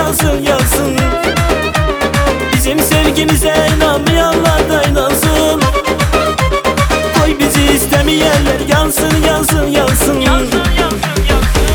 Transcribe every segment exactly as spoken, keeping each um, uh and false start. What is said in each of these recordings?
yansın yansın. Bizim sevgimize inanmayanlar da inansın. Koy bizi istemeyenler yansın yansın yansın. Yansın yansın yansın.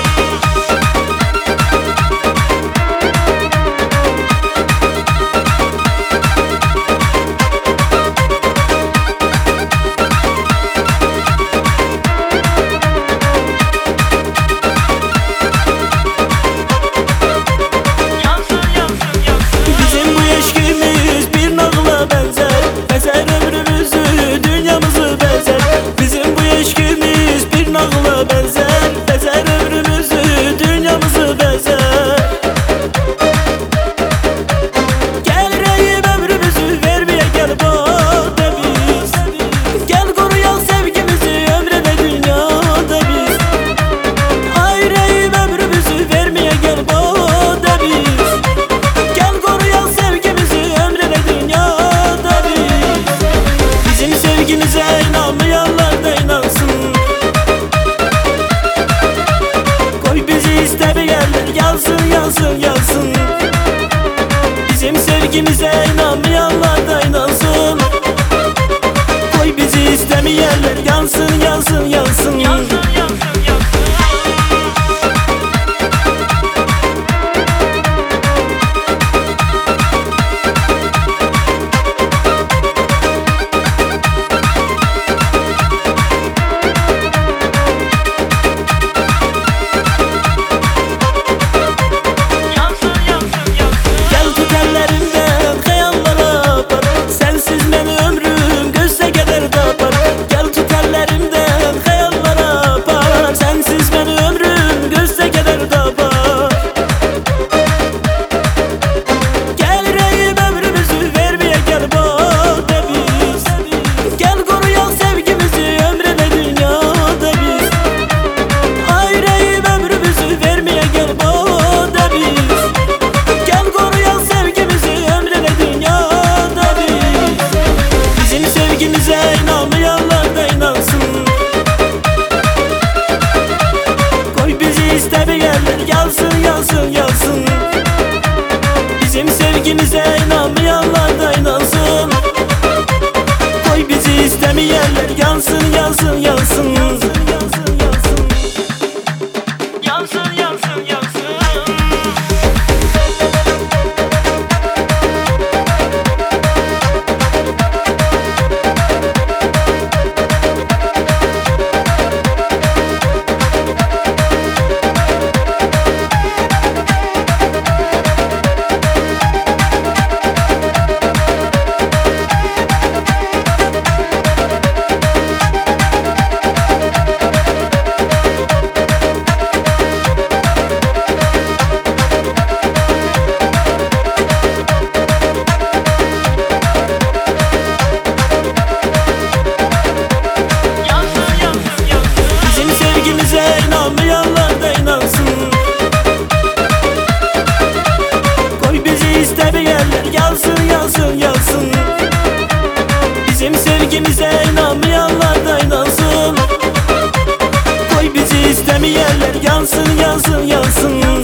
Yansın yansın yansın. Bizim sevgimize inanmayanlar da inansın. Koy bizi istemeyenler yansın yansın yansın. Yansın yansın yansın. Yansın yansın yansın. Bizim sevgimize inanmayanlar da inansın. Koy bizi istemeyenler yansın yansın yansın. Yansın yansın yansın. Yansın yansın yansın. İnanmayanlar da inansın. Koy bizi istemeyenler yansın yansın yansın. Bizim sevgimize inanmayanlar da inansın. Koy bizi istemeyenler yansın yansın yansın.